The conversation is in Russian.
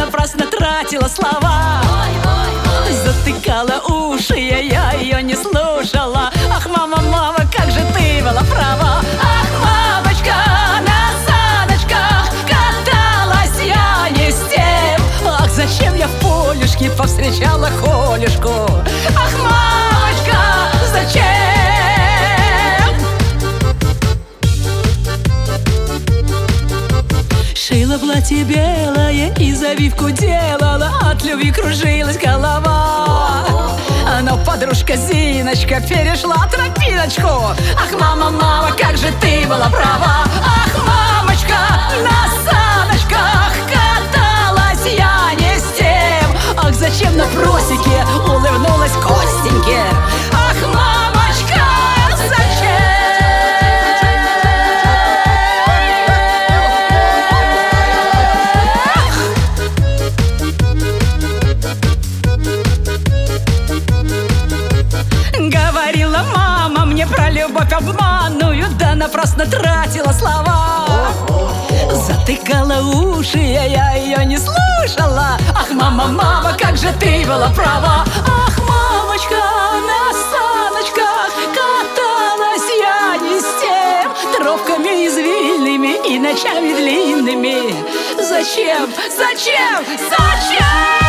напрасно тратила слова. Затыкала уши, я ее не слушала. Ах, мама, мама, как же ты была права. Ах, мамочка, на саночках каталась я не с тем. Ах, зачем я в полюшке повстречала Холюшку. Ах, мамочка, зачем? Шила платье белое и завивку делала, от любви кружилась голова. Но подружка Зиночка перешла тропиночку. Ах, мама, мама, как же ты была права. Ах, мамочка, на саночках каталась я не с тем. Ах, зачем на просеке улыбнулась Костеньке. Ах, мамочка, зачем? Говорила мама мне про любовь обманную, да напрасно тратила слова. Затыкала уши, я ее не слушала. Ах, мама, мама, как же ты была права. Ах, мамочка, на саночках каталась я не с тем. Тропками извильными и ночами длинными. Зачем, зачем, зачем?